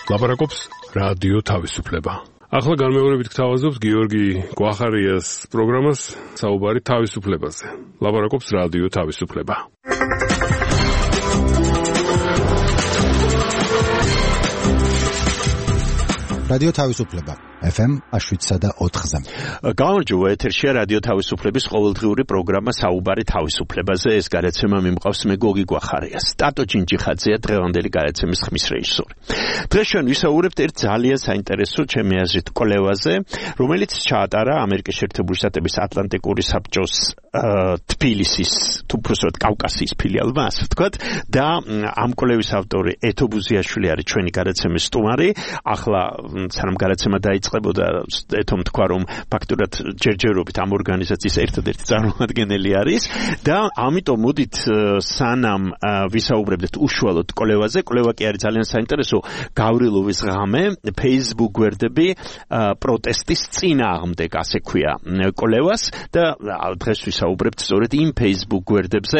ლაპარაკობს რადიო თავისუფლება. ახლა განმეორებით გთავაზობთ გიორგი გვახარიას პროგრამას საუბარი თავისუფლებაზე. ლაპარაკობს რადიო თავისუფლება. რადიო თავისუფლება FM 107.4-ზე. გამარჯობა, ეთერშია რადიო თავისუფლების ყოველდღიური პროგრამა საუბარი თავისუფლებაზე. ეს გადაცემა მიმყავს მე გოგი გვახარიას. ტატო ჯინჯიხაძეა დღევანდელი გადაცემის ხმის რეჟისორი. დღეს ჩვენ ვისაუბრებთ ერთ ძალიან საინტერესო ჩემი აზრით კვლევაზე, რომელიც ჩაატარა ამერიკის შეერთებული შტატების ატლანტიკური საბჭოს თბილისის, თუ უბრალოდ კავკასიის ფილიალმა, ასე ვთქვათ, და ამ კვლევის ავტორი ეთო ბუზიაშვილი არის ჩვენი გადაცემის სტუმარი. ახლა სანამ გადაცემა დაიწყებოდა, ეთომ თქვა, რომ ფაქტურად ჯერჯერობით ამ ორგანიზაციის ერთადერთი წარმომადგენელი არის და ამიტომ მოდით სანამ ვისაუბრებთ უშუალოდ კვლევაზე, კვლევა კი არის ძალიან საინტერესო, გავრილოვის ღამე, Facebook გვერდები პროტესტის წინააღმდეგ, ასე ქვია კვლევას და დღეს ვისაუბრებთ სწორედ იმ Facebook გვერდებზე,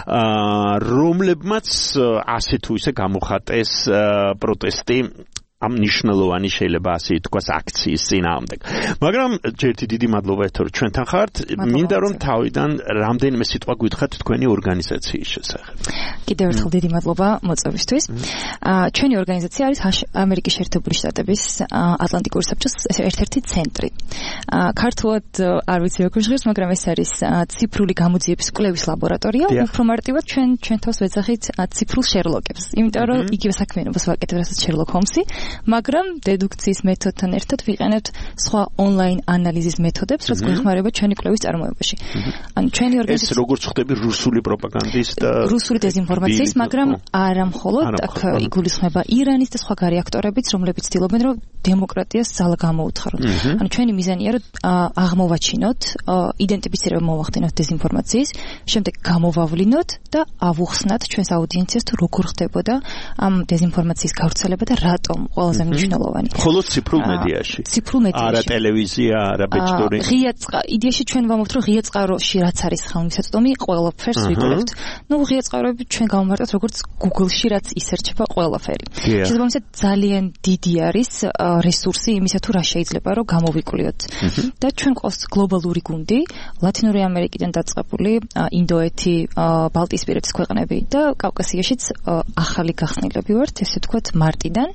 რომლებმაც ასე თუ ისე გამოხატეს პროტესტი ამ ნიშნულოვანი შეიძლება ასე თქვას აქციის წინააღმდეგ. მაგრამ ერთი დიდი მადლობა ეთო ჩვენთან ხართ. მინდა რომ თავიდან რამდენიმე სიტყვა გითხრათ თქვენი ორგანიზაციის შესახებ. კიდევ ერთხელ დიდი მადლობა მოწვევისთვის. ჩვენი ორგანიზაცია არის ამერიკის შეერთებული შტატების ატლანტიკური საბჭოს ერთ-ერთი ცენტრი. ქართულად არ ვიცი როგორ ჟღერს, მაგრამ ეს არის ციფრული გამოძიების კვლევის ლაბორატორია. უფრო მარტივად ჩვენ თავს ვეძახით ციფრულ შერლოკებს. იმიტომ რომ იგივე საქმიანობას ვაკეთებთ, რასაც შერლოკ ჰოლმსი. მაგრამ დედუქციის მეთოდთან ერთად ვიყენებთ სხვა ონლაინ ანალიზის მეთოდებს, რაც გვეხმარება ჩვენი კვლევის წარმოებაში. ანუ ჩვენი ორგანიზაცია ეს როგორც ხდები რუსული პროპაგანდის და რუსული დეზინფორმაციის, მაგრამ არა მხოლოდ აქ იგულისხმება ირანის და სხვა გარე აქტორებიც, რომლებიც ცდილობენ, რომ დემოკრატიას ძალა გამოუთხაროთ. ანუ ჩვენი მიზანია, რომ აღმოვაჩინოთ, იდენტიფიცირება მოვახდინოთ დეზინფორმაციის, შემდეგ გამოვავლინოთ და ავუხსნათ ჩვენს აუდიენციას, თუ როგორ ხდებოდა ამ დეზინფორმაციის გავრცელება და რატომ ყველაზე მნიშვნელოვანი. მხოლოდ ციფრულ მედიაში. ციფრულ მედიაში. არა ტელევიზია, არა ბეჭდური. იდეაში ჩვენ ვამბობთ, რომ ღია წყაროში რაც არის ხელმისაწვდომი, ყველაფერს ვიკვლევთ. ნუ ღია წყაროები ჩვენ გავმარტოთ როგორც Google-ში რაც ისერჩება ყველაფერი. შესაბამისად ძალიან დიდი არის რესურსი იმისა თუ რა შეიძლება რომ გამოვიკვლიოთ. და ჩვენ ყავს გლობალური გუნდი, ლათინური ამერიკიდან დაწყებული, ინდოეთი, ბალტიისპირეთის ქვეყნები და კავკასიაშიც ახალი გახსნილები ვართ, ესე ვთქვათ, მარტიდან.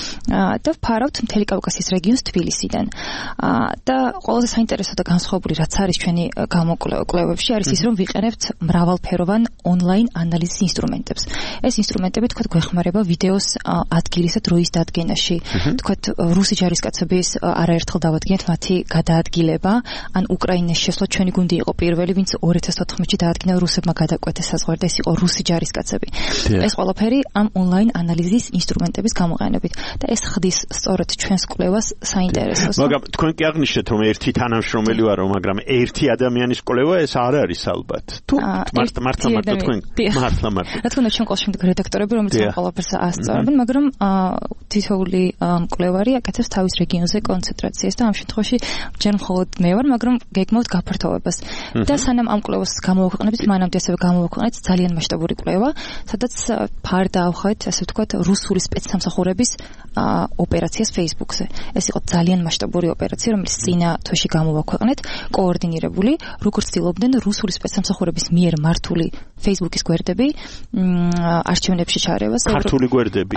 და ვფარავთ მთელი კავკასიის რეგიონს თბილისიდან. და ყველაზე საინტერესო და განსხვავებული რაც არის ჩვენი გამოკვლევებში არის ის, რომ ვიყენებთ მრავალფეროვან ონლაინ ანალიზის ინსტრუმენტებს. ეს ინსტრუმენტები თქვათ გვეხმარება ვიდეოს ადგილის და დროის დადგენაში. თქვათ რუსი ჯარისკაცების არაერთხელ დავადგენთ მათი გადაადგილება, ან უკრაინაში შესვლა ჩვენი გუნდი იყო პირველი, ვინც 2014-ში დაადგინა რუსებმა გადაკვეთეს საზღვარი და ეს იყო რუსი ჯარისკაცები. ეს ყველაფერი ამ ონლაინ ანალიზის ინსტრუმენტების გამოყენებით და ეს ხდის სწორედ ჩვენს კვლევას საინტერესოს. მაგრამ თქვენ კი აღნიშნეთ, რომ ერთი თანამშრომელი ვარო, მაგრამ ერთი ადამიანის კვლევა ეს არ არის ალბათ. თუ მართლა თქვენ მართლა. რა თქმა უნდა, ჩვენ ყავს შემდეგ რედაქტორები, რომლებიც ამ ყველაფერს ასწავლენ, მაგრამ თითოეული მკვლევარი აკეთებს თავის რეგიონზე კონცენტრაციას და ამ შემთხვევაში ჯერ მხოლოდ მე ვარ, მაგრამ გეგმავთ გაფართოვებას. და სანამ ამ კვლევას გამოვაქვეყნებით, მანამდე ასევე გამოვაქვეყნეთ ძალიან მასშტაბური კვლევა, სადაც ფარდაავხეთ, ასე ვთქვათ, რუსული სპეცსამსახურების ოპერაციას Facebook-ზე. ეს იყო ძალიან მასშტაბური ოპერაცია, რომელიც წინა თვეში გამოვაქვეყნეთ, კოორდინირებული, როგორც ცდილობდნენ რუსული სპეცსამსახურების მიერ მართული Facebook-ის გვერდები არჩევნებში ჩაერევას. ქართული გვერდები?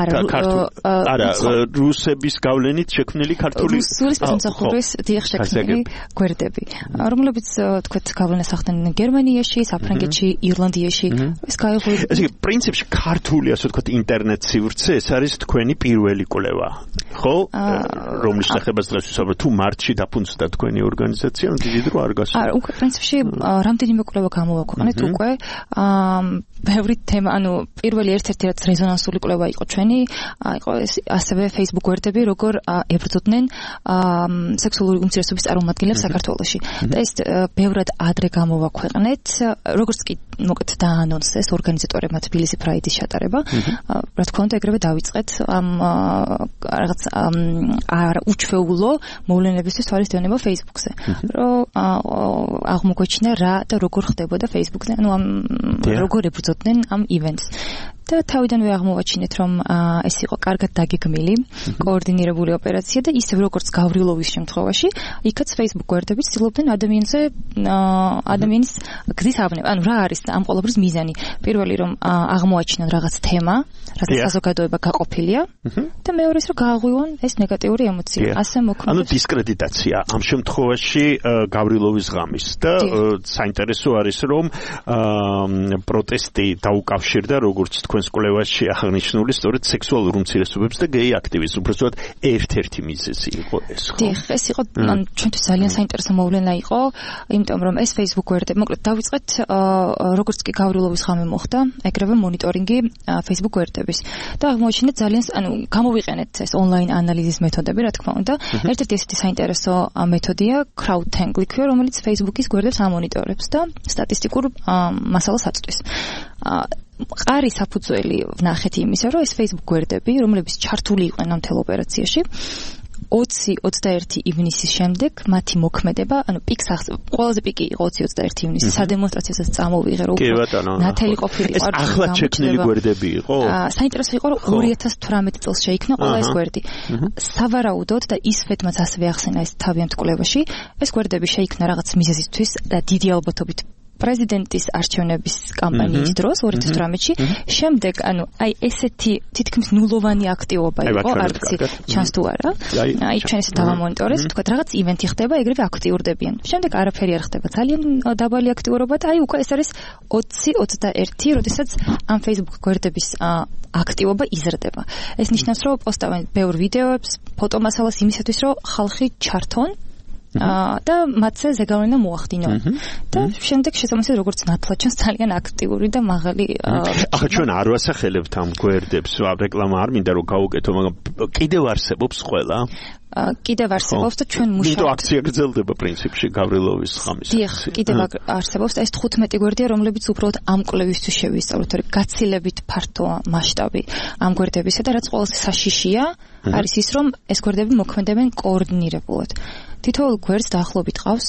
არა, რუსების გავლენით შექმნილი ქართული რუსული სპეცსამსახურის შექმნილი გვერდები, რომლებიც თქვათ გავლენას ახდენენ გერმანიაში, საფრანგეთში, ირლანდიაში. ეს გაიღვივდა. ესე იგი, პრინციპში ქართული, ასე ვთქვათ, ინტერნეტ სივრცე, ეს არის თქვენი პირველი კვლევა, ხო? რომლის შეხებას დღეს ვისაუბრებთ, თუ მარტში დაფუძნდა თქვენი ორგანიზაცია, დიდი დრო არ გასულა. არა, უკვე პრინციპში რამდენიმე კვლევა გამოვაქვეყნეთ უკვე. ბევრი თემა, ანუ პირველი ერთ-ერთი რაც რეზონანსული კვლევა იყო ჩვენი, იყო ასევე Facebook გვერდები, როგორ ებრძოდნენ სექსუალური უმცირესობის წარმომადგენლებს საქართველოში. და ეს ბევრად ადრე გამოვაქვეყნეთ, როგორც კი მოკეთ დაანონსეს ორგანიზატორებმა თბილისი პრაიდის ჩატარება. რა თქმა უნდა, ეგრევე დავიწყეთ ამ რაღაც უჩვეულო მოვლენებისთვის თვალის დეონება Facebook-ზე. რომ აღმოგვეჩინა რა და როგორ ხდებოდა Facebook-ზე, ანუ ამ როგორ ებრძოდნენ ამ ივენტს. და თავიდანვე აღმოვაჩინეთ, რომ ეს იყო კარგად დაგეგმილი, კოორდინირებული ოპერაცია და ისევ როგორც გავრილოვის შემთხვევაში, იქაც Facebook გვერდები ცდილობდნენ ადამიანის გზის აბნევა. ანუ რა არის ამ ყოველდღის მიზანი? პირველი რომ აღმოაჩინონ რაღაც თემა, რაღაც საზოგადოება გაყოფილია და მეორე ის რომ გააღვივონ ეს ნეგატიური ემოცია. ასე მოქმედებს. ანუ დისკრედიტაცია ამ შემთხვევაში გავრილოვის ღამის და საინტერესო არის რომ პროტესტი დაუკავშირდა როგორც თქვენს კვლევაში აღნიშნული სწორედ სექსუალურ უმცირესობებს და გეი აქტივისტებს. უბრალოდ ერთ-ერთი მიზეზი იყო ეს. დიახ, ეს იყო ჩვენთვის ძალიან საინტერესო მოვლენა იყო, იმიტომ რომ ეს Facebook გვერდები, მოკლედ დავიწყეთ როგორც კი გავრილოვის ღამე მოხდა, ეგრევე მონიტორინგი Facebook გვერდების და აღმოაჩინეთ ძალიან, ანუ გამოვიყენეთ ეს ონლაინ ანალიზის მეთოდები, რა თქმა უნდა. ერთ-ერთი ესეთი საინტერესო მეთოდია crowdtangling, რომელიც Facebook-ის გვერდებს ამონიტორებს და სტატისტიკურ მასალას აწვდის. ყარი საფუძველი ვნახეთ იმისა, რომ ეს Facebook გვერდები, რომლებიც ჩართული იყვნენ ამ თელ ოპერაციაში, 20-21 ივნისის შემდეგ მათი მოქმედება, ანუ პიკს ყველაზე პიკი იყო 20-21 ივნისი, სადემონსტრაციოსაც წამოვიღე, რომ ნათელი ყოფილიყო. ეს ახლა შექმნილი გვერდები იყო? საინტერესო იყო, რომ 2018 წელს შეიქმნა ყველა ეს გვერდი. სავარაუდოდ და ისვეთმაც ასევე ახსენა ეს თავიანთ კვლევაში, ეს გვერდები შეიქმნა რაღაც მიზეზისთვის და დიდი ალბათობით პრეზიდენტის არჩევნების კამპანიის დროს 2018-ში, შემდეგ, ანუ აი ესეთი თითქმის ნულოვანი აქტივობა იყო, არც ჩანს თუ არა. აი ჩვენ ესე დავამონიტორეთ, თქვა რაღაც ივენთი ხდება, ეგრევე აქტიურდებიან. შემდეგ არაფერი არ ხდება, ძალიან დაბალი აქტიურობა და აი უკვე ეს არის 20-21, როდესაც ამ Facebook გვერდების აქტივობა იზრდება. ეს ნიშნავს, რომ პოსტავენ ბევრ ვიდეოებს, ფოტომასალას იმისათვის, რომ ხალხი ჩართონ და მათზე ზეგავლენა მოახდინონ. და შემდეგ შესაბამისად როგორც ნათლად ჩანს ძალიან აქტიური და მაღალი ახლა ჩვენ არ ვასახელებთ ამ გვერდებს, რეკლამა არ მინდა რომ გავუკეთო, მაგრამ კიდევ არსებობს ყველა? კიდევ არსებობს და ჩვენ მუშაობთ. ნიტო აქცია გრძელდება პრინციპში გავრილოვის ღამის. დიახ, კიდევ არსებობს და ეს 15 გვერდია, რომლებიც უბრალოდ ამ კვლევისთვის შევისწავლეთ, რომ გაცილებით ფართო მასშტაბი ამ გვერდებისა და რაც ყველაზე საშიშია, არის ის, რომ ეს გვერდები მოქმედებენ კოორდინირებულად. თითოეულ გვერდს დაახლოებით ყავს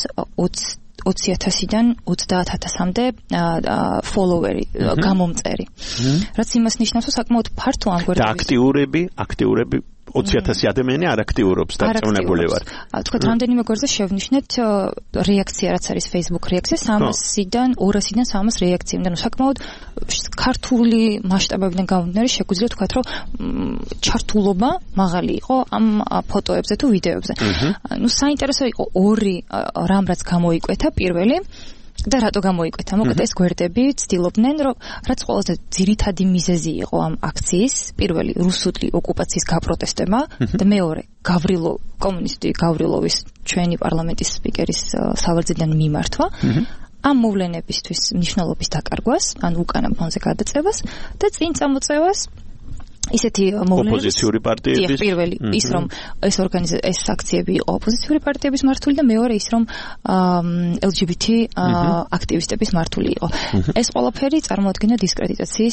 20,000-დან 30,000-მდე ფოლოვერი, გამომწერი. რაც იმას ნიშნავს, რომ საკმაოდ ფართო ამ გვერდების. და აქტიურები 20,000 ადამიანი არ აქტიურობს და წონებული ვარ. თქვა რამდენიმე გვერდზე შევნიშნეთ რეაქცია, რაც არის Facebook რეაქცია 300-დან 300 რეაქცია. ანუ საკმაოდ ქართული მასშტაბებიდან გამომდინარე შეგვიძლია თქვა, რომ ჩართულობა მაღალი იყო ამ ფოტოებზე თუ ვიდეოებზე. ანუ საინტერესო იყო ორი რამ რაც გამოიკვეთა, პირველი და რატო გამოიკვეთა? მოკლედ ეს გვერდები ცდილობდნენ, რომ რაც ყველაზე ძირითადი მიზეზი იყო ამ აქციის, პირველი რუსული ოკუპაციის გაპროტესტება და მეორე კომუნისტი გავრილოვის ჩვენი პარლამენტის სპიკერის სავარძიდან მიმართვა. ამ მოვლენებისთვის მნიშვნელობის დაკარგვას, ან უკანა ფონზე გადაწევას და წინ წამოწევას ისეთი მოვლენები ოპოზიციური პარტიების პირველი ის რომ ეს აქციები იყო ოპოზიციური პარტიების მართული და მეორე ის რომ LGBT აქტივისტების მართული იყო. ეს ყველაფერი წარმოადგენდა დისკრედიტაციის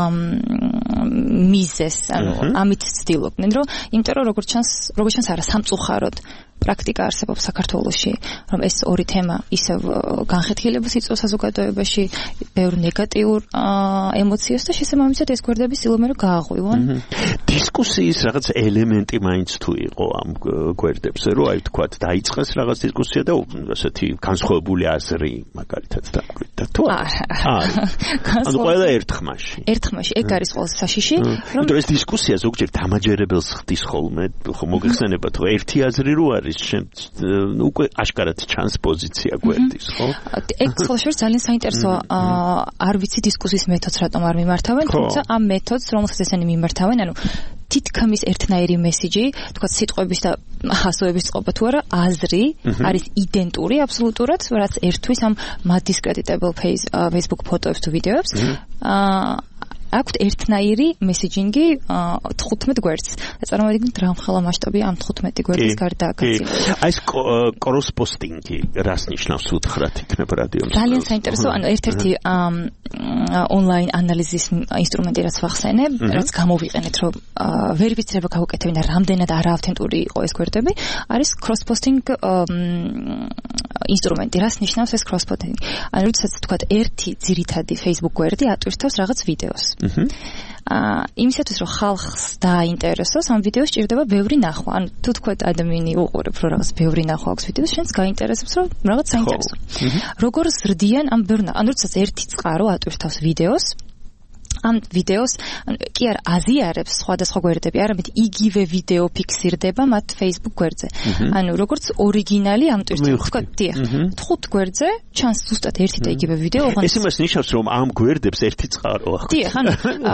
მიზეზს, ანუ ამით ცდილობდნენ, რომ იმიტომ რომ როგორც ჩანს არა სამწუხაროდ პრაქტიკა არსებობს საქართველოში, რომ ეს ორი თემა ისევ განხეთქილებას იწვევს საზოგადოებაში, ბევრ ნეგატიურ ემოციას და შესაბამისად ეს გვერდები ცდილობენ რომ გააღვივონ. დისკუსიის რაღაც ელემენტი მაინც თუ იყო ამ გვერდებზე, რომ აი თქვათ დაიწყეს რაღაც დისკუსია და ასეთი განსხვავებული აზრი მაგალითად დაგვიდა თუ არა? ანუ ყველა ერთხმაში. ერთხმაში ეგ არის ყველაზე საშიში, რომ ეს დისკუსია ზოგჯერ დამაჯერებელს ხდის ხოლმე, ხო მოგეხსენებათ, რომ ერთი აზრი რო არის უკვე აშკარად ჩანს პოზიცია გვერდის, ხო? ეგ ხოლმე ძალიან საინტერესო არ ვიცი დისკუსიის მეთოდს რატომ არ მიმართავენ, თუმცა ამ მეთოდს რომელსაც ესენი მიმართავენ, ანუ თითქმის ერთნაირი მესიჯი, თქვა სიტყვების და ასოების წყობა თუ არა, აზრი არის იდენტური აბსოლუტურად, რაც ერთვის ამ მათ discreditable Facebook ფოტოებს თუ ვიდეოებს. აქვთ ერთნაირი მესიჯინგი 15 გვერდს. წარმოიდგინეთ რა მხალა მასშტაბია ამ 15 გვერდის გარდა გაცილებით. აი ეს კროს პოსტინგი რას ნიშნავს უთხრათ იქნება რადიო? ძალიან საინტერესო, ანუ ერთ-ერთი ონლაინ ანალიზის ინსტრუმენტი რაც ვახსენე, რაც გამოვიყენეთ, რომ ვერიფიცირება გავუკეთებინა, რამდენად არაავთენტური იყო ეს გვერდები, არის cross-posting ინსტრუმენტი. რას ნიშნავს ეს cross-posting? ანუ როდესაც თქვათ ერთი ძირითადი Facebook გვერდი ატვირთავს რაღაც ვიდეოს. იმისათვის რომ ხალხს დააინტერესოს ამ ვიდეოს ჭირდება ბევრი ნახვა. ანუ თუ თქვათ ადამიანი უყურებ რომ რაღაც ბევრი ნახვა აქვს ვიდეოს, შენს გაინტერესებს რომ რაღაც საინტერესო. როგორ ზრდიან ამ ბევრი, ანუ როდესაც ერთი წყარო ატვირთავს ვიდეოს, ამ ვიდეოს კი არ აზიარებს სხვადასხვა გვერდები, არამედ იგივე ვიდეო ფიქსირდება მათ Facebook გვერდზე. ანუ როგორც ორიგინალი ამ ტვირთებს თქვა, დიახ, 5 გვერდზე ჩანს ზუსტად ერთი და იგივე ვიდეო, ოღონდ ეს იმას ნიშნავს, რომ ამ გვერდებს ერთი წყარო ახლა. დიახ, ანუ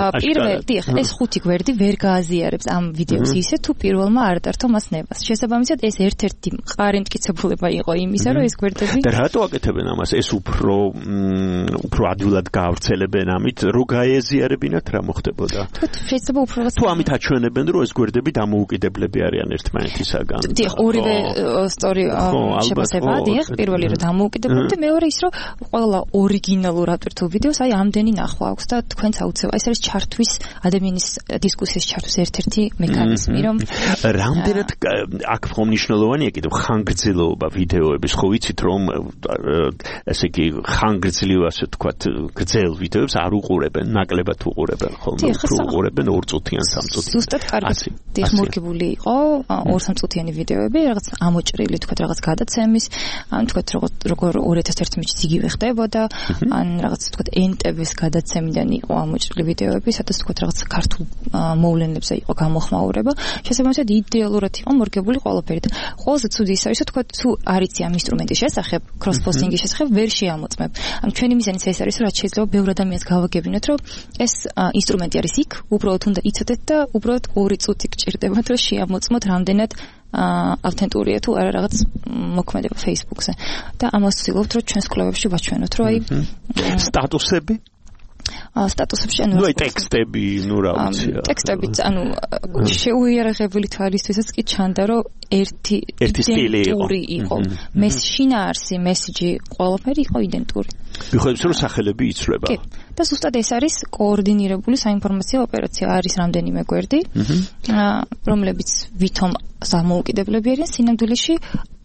ეს 5 გვერდი ვერ გააზიარებს ამ ვიდეოს ისე, თუ პირველმა არ დართო მას ნებას. შესაბამისად, ეს ერთ-ერთი მყარი მტკიცებულება იყო იმისა, რომ ეს გვერდები და რატო აკეთებენ ამას? ეს უფრო ადვილად გაავრცელებენ ამით, რო გაეზიარებინათ რა მოხდებოდა? შეიძლება უფრო რაღაც თუ ამით აჩვენებენ, რომ ეს გვერდები დამოუკიდებლები არიან ერთმანეთისაგან. დიახ, ორივე სტორი შეფასება, დიახ, პირველი რომ დამოუკიდებლები და მეორე ის, რომ ყველა ორიგინალურ ატვირთულ ვიდეოს აი ამდენი ნახვა აქვს და თქვენც აუცილებლად ეს არის ჩართვის ადამიანის დისკუსიის ჩართვის ერთ-ერთი მექანიზმი, რომ რამდენად აქ ხომ მნიშვნელოვანია კიდევ ხანგრძლივობა ვიდეოების, ხო ვიცით რომ ესე იგი ხანგრძლივ ასე ვთქვათ გრძელ ვიდეოებს არ უყურებენ, ნაკლებად უყურებენ ხოლმე, უფრო უყურებენ 2 წუთიან, 3 წუთიან. ზუსტად კარგი. დიახ, მორგებული იყო 2-3 წუთიანი ვიდეოები, რაღაც ამოჭრილი თქვათ რაღაც გადაცემის, ან თქვათ როგორ 2011 წელს იგივე ხდებოდა, ან რაღაც თქვათ ენტების გადაცემიდან იყო ამოჭრილი ვიდეოები, სადაც თქვათ რაღაც ქართულ მოვლენებზე იყო გამოხმაურება. შესაბამისად იდეალურად იყო მორგებული ყველაფერი. და ყველაზე ცუდი ის არის, თქვათ თუ არიცი ამ ინსტრუმენტის შესახებ, cross-posting-ის შესახებ ვერ შეამოწმებ. ანუ ჩვენი მიზანიც ეს არის, რომ რაც შეიძლება ბევრ ადამიანს გავაგებინოთ, რომ ეს ინსტრუმენტი არის იქ, უბრალოდ უნდა იცოდეთ და უბრალოდ 2 წუთი გჭირდებათ, რომ შეამოწმოთ რამდენად ავთენტურია თუ არა რაღაც მოქმედება Facebook-ზე. და ამას ვცდილობთ, რომ ჩვენს კვლევებში ვაჩვენოთ, რომ აი სტატუსები სტატუსებში ანუ ტექსტები, ნუ რა ვიცი. ტექსტებიც, ანუ შეუიარაღებელი თვალისთვისაც კი ჩანდა, რომ ერთი სტილი იყო. შინაარსი, მესიჯი, ყველაფერი იყო იდენტური. მიხედავს რომ სახელები იცვლება. კი. და ზუსტად ეს არის координირებული საინფორმაციო ოპერაცია, არის რამდენიმე გვერდი, რომლებიც ვითომ სამოუკიდებლები არიან სინამდვილეში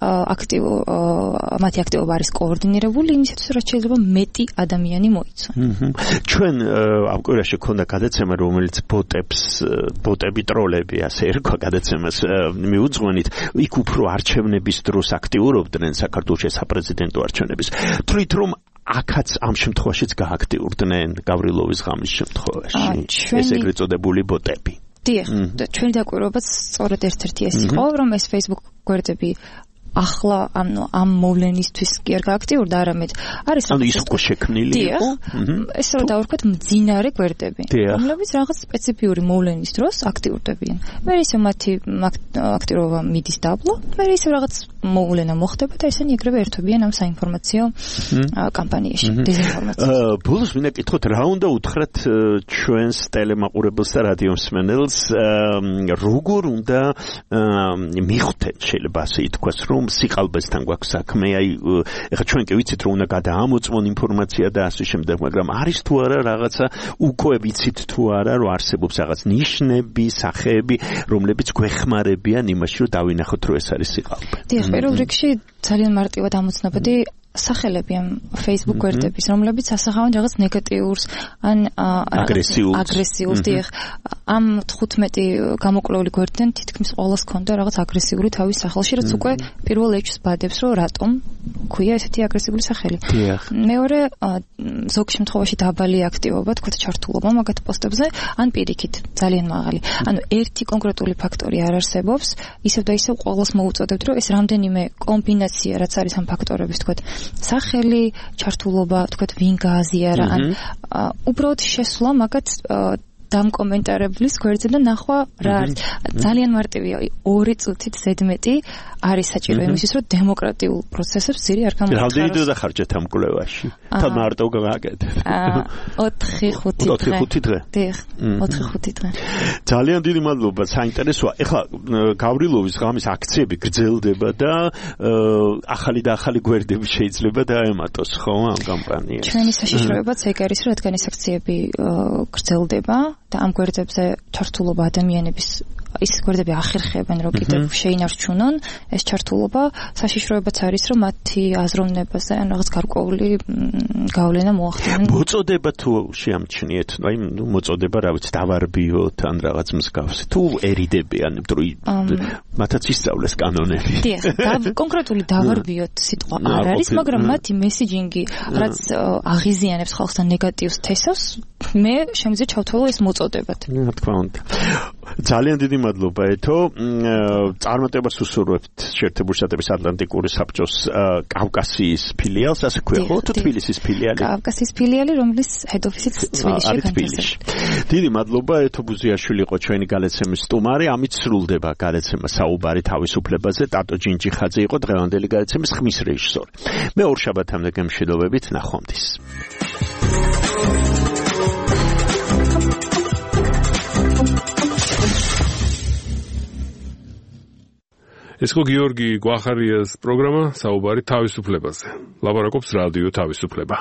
მათი აქტივობა არის координირებული იმისათვის, რომ შეიძლება მეტი ადამიანი მოიცვა. ჩვენ ამ კვირაში ქონდა გადაცემა, რომელიც ბოტები ტროლები, ასე ერქვა გადაცემას, მიუძღვენით, იქ უფრო არჩევნების დროს აქტიურობდნენ საქართველოს საპრეზიდენტო არჩევნების. თვლით რომ აქაც ამ შემთხვევაშიც გააქტიურდნენ გავრილოვის ღამის შემთხვევაში ეს ეგრეთ წოდებული ბოტები. დიახ, ჩვენი დაკვირვებაც სწორედ ერთ-ერთი ეს იყო, რომ ეს Facebook გვერდები ახლა ამ მოვლენისთვის კი არ გააქტიურდა, არამედ არის ანუ ის უკვე შექმნილი იყო. ეს რა დავარქვათ მძინარე გვერდები, რომლებიც რაღაც სპეციფიური მოვლენის დროს აქტიურდებიან. მე ისე მათი აქტიურობა მიდის დაბლა, მე ისე რაღაც მოვლენა მოხდება და ესენი ეგრევე ერთობიან ამ საინფორმაციო კამპანიაში, დეზინფორმაციას. ბოლოს მინდა კითხოთ, რა უნდა უთხრათ ჩვენს ტელემაყურებელს და რადიომსმენელს, როგორ უნდა მიხვდეთ, შეიძლება ასე ითქვას, რომ სიყალბესთან გვაქვს საქმე, აი ეხლა ჩვენ კი ვიცით რომ უნდა გადაამოწმონ ინფორმაცია და ასე შემდეგ, მაგრამ არის თუ არა რაღაცა უკვე ვიცით თუ არა რომ არსებობს რაღაც ნიშნები, სახეები, რომლებიც გვეხმარებიან იმაში რომ დავინახოთ რომ ეს არის სიყალბე. დიახ, პირველ რიგში ძალიან მარტივად ამოცნობდი სახელები ამ Facebook გვერდების, რომლებიც ასახავენ რაღაც ნეგატიურს, ან აგრესიულს, დიახ. ამ 15 გამოკვლეული გვერდიდან თითქმის ყოველს ქონდა რაღაც აგრესიული თავის სახელში, რაც უკვე პირველ ეჭვს ბადებს, რომ რატომ ქვია ესეთი აგრესიული სახელი. მეორე, ზოგ შემთხვევაში დაბალი აქტივობა, თქვათ ჩართულობა მაგათ პოსტებზე, ან პირიქით, ძალიან მაღალი. ანუ ერთი კონკრეტული ფაქტორი არ არსებობს, ისევ და ისევ ყოველს მოუწოდებთ, რომ ეს რამდენიმე კომბინაცია, რაც არის ამ ფაქტორების, თქვათ სახელი, ჩართულობა, თქვათ ვინ გააზიარა, ან უბრალოდ შესვლა მაგათ დამკომენტარებლის გვერდზე და ნახვა რა არის. ძალიან მარტივია, 2 წუთით ზედმეტი არის საჭირო იმისთვის, რომ დემოკრატიულ პროცესებს ძირი არ გამოაცხადოს. რამდენი დრო დახარჯეთ ამ კვლევაში? თან მარტო გააკეთეთ. 4-5 დღე. დიახ, 4-5 დღე. ძალიან დიდი მადლობა, საინტერესოა. ეხლა გავრილოვის ღამის აქციები გრძელდება და ახალი და ახალი გვერდები შეიძლება დაემატოს, ხო, ამ კამპანიას. ჩვენი საშიშროებაც ეგ არის, რადგან ეს აქციები გრძელდება და ამ გვერდებზე ჩართულობა ადამიანების ის გვერდები ახერხებენ, რომ კიდევ შეინარჩუნონ ეს ჩართულობა, საშიშროებაც არის, რომ მათი აზროვნებაზე ან რაღაც გარკვეული გავლენა მოახდინონ. მოწოდება თუ შეამჩნიეთ, აი მოწოდება რა ვიცი, დავარბიოთ ან რაღაც მსგავსი, თუ ერიდებიან, იმიტომ მათაც ისწავლეს კანონები. დიახ, კონკრეტული დავარბიოთ სიტყვა არ არის, მაგრამ მათი მესიჯინგი, რაც აღიზიანებს ხალხს და ნეგატივს თესავს, მე შემიძლია ჩავთვალო ეს მოწოდებად. რა თქმა უნდა. ძალიან დიდი მადლობა ეთო. წარმატებას უსურვებთ შეერთებული შტატების ატლანტიკური საბჭოს კავკასიის ფილიალს, ასე ქვია, ხო? თუ თბილისის ფილიალი? კავკასიის ფილიალი, რომლის head office-იც თბილისში განთავსებულია. დიდი მადლობა, ეთო ბუზიაშვილი იყო ჩვენი გადაცემის სტუმარი. ამით სრულდება გადაცემა საუბარი თავისუფლებაზე. ტატო ჯინჯიხაძე იყო დღევანდელი გადაცემის ხმის რეჟისორი. მე ორშაბათამდე გემშვიდობებით, ნახვამდის. ეს იყო გიორგი გვახარიას პროგრამა საუბარი თავისუფლებაზე. ლაპარაკობს რადიო თავისუფლება.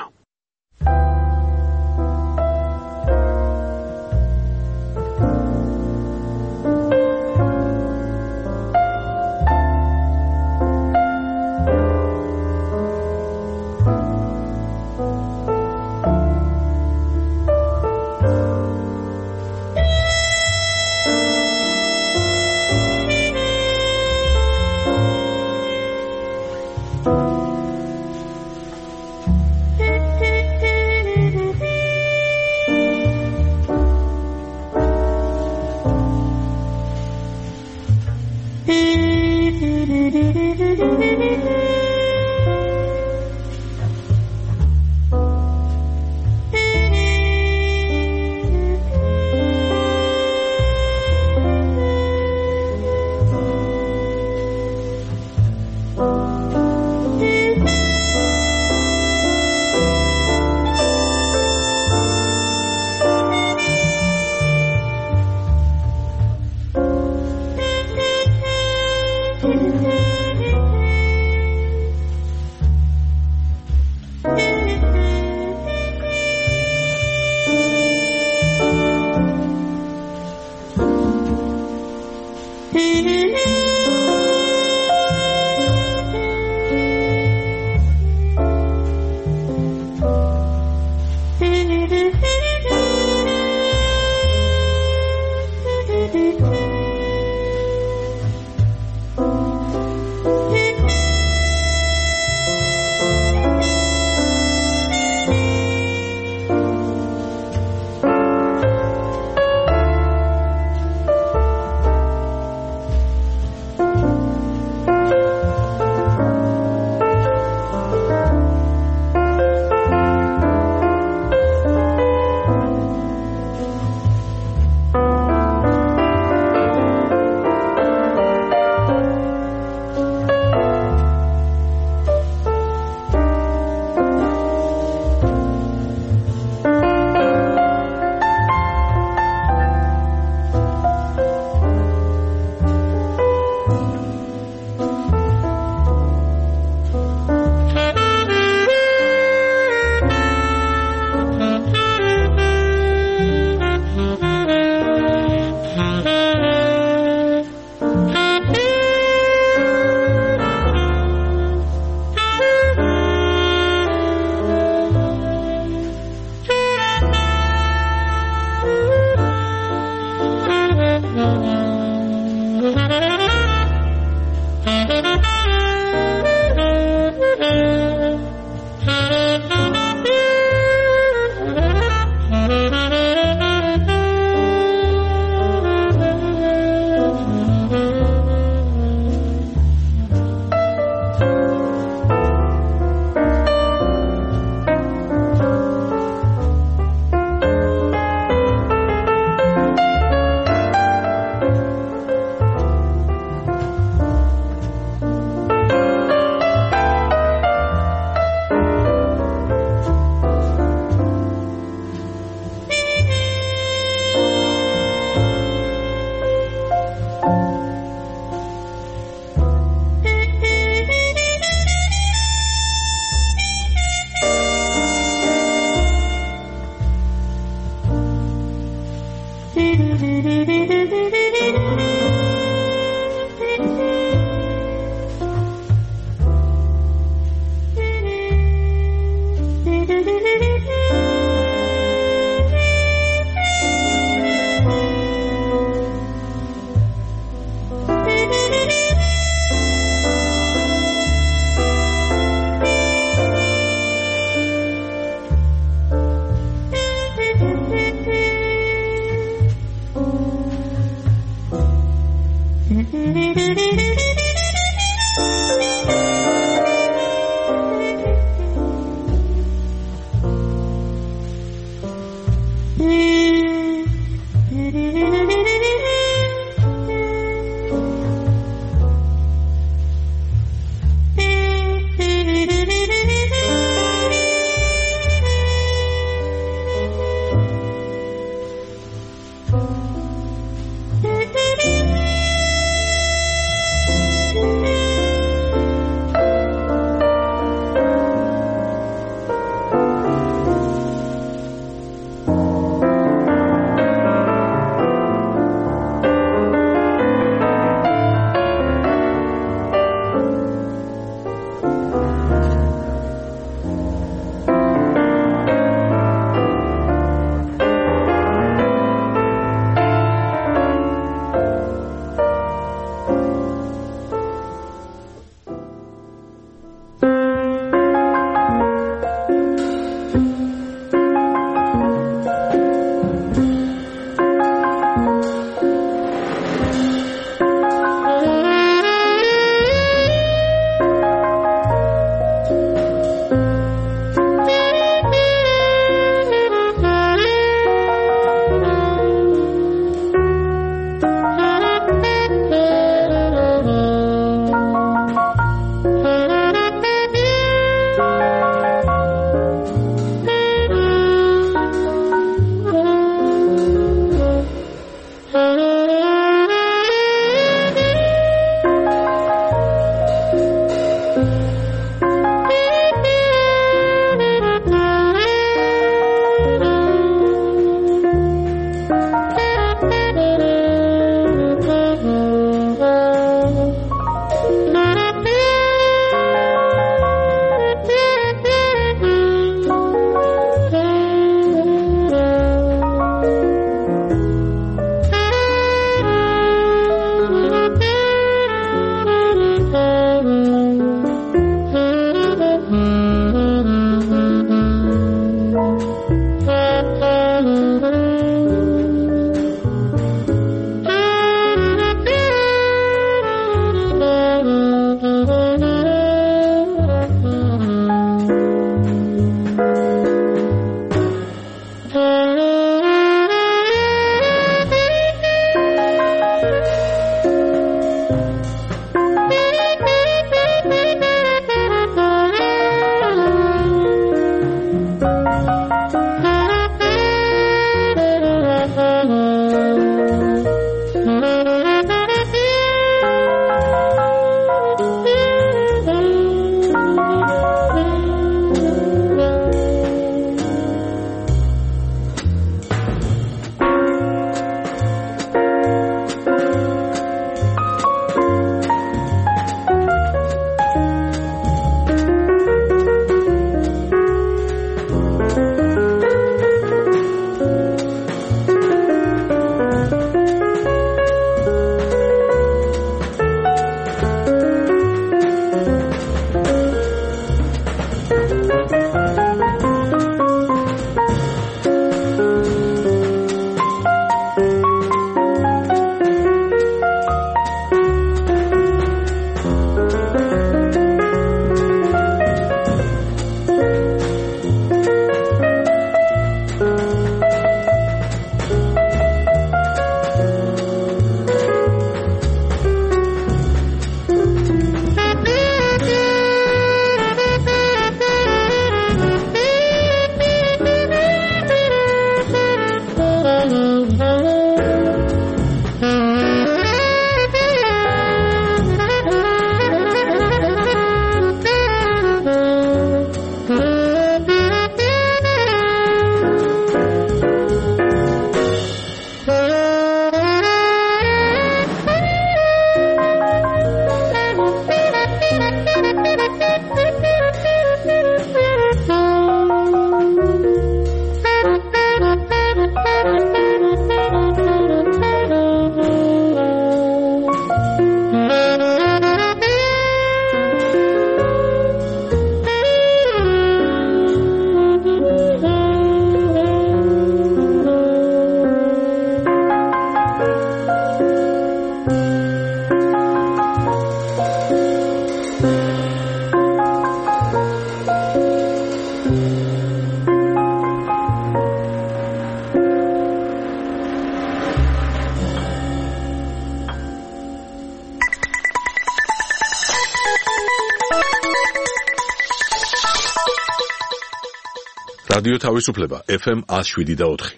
რადიო თავისუფლება FM 107.4.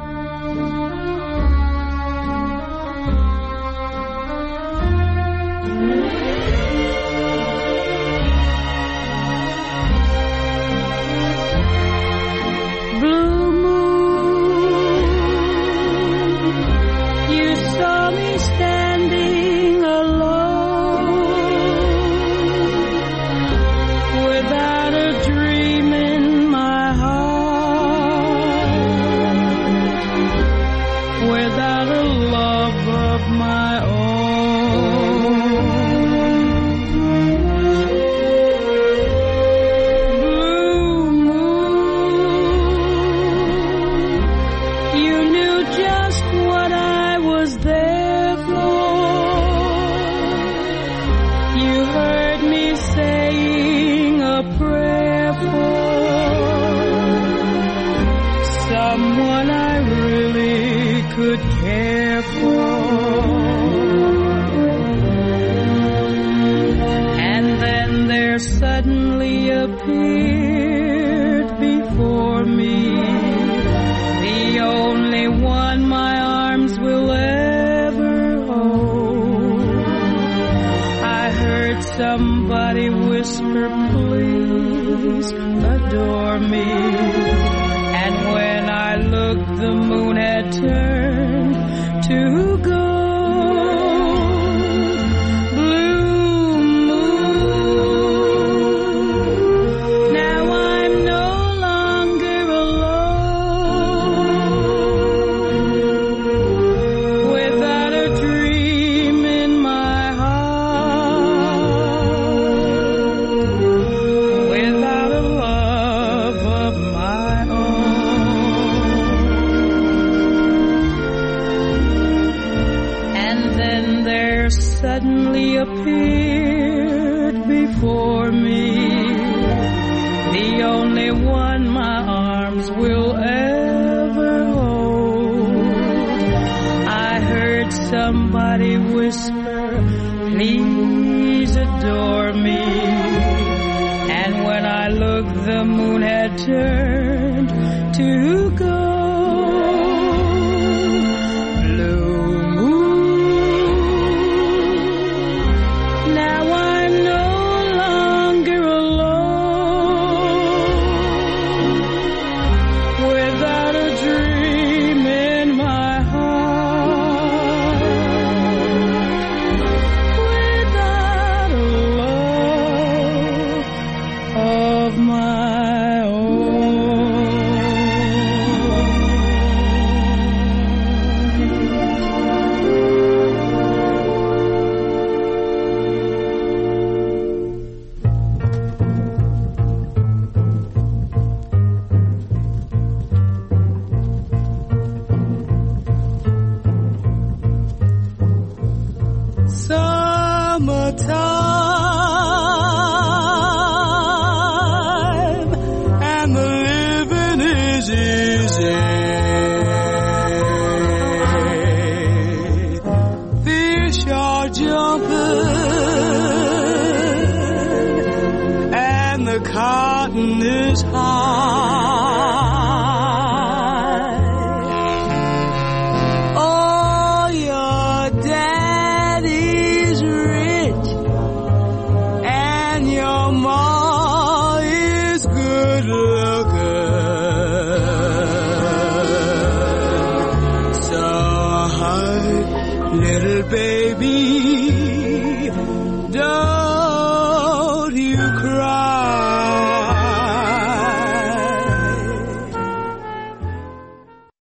Somebody whisper, please adore me. And when I looked, the moon had turned to gold. Blue moon, now I'm no longer alone. Without a dream in my suddenly appeared before me, the only one my arms will ever hold. I heard somebody whisper, please adore me. And when I looked, the moon had turned to gold. Summertime, and the living is easy. Fish are jumping, and the cotton is high. Oh, your daddy's rich, and your ma is good looking. So, little baby,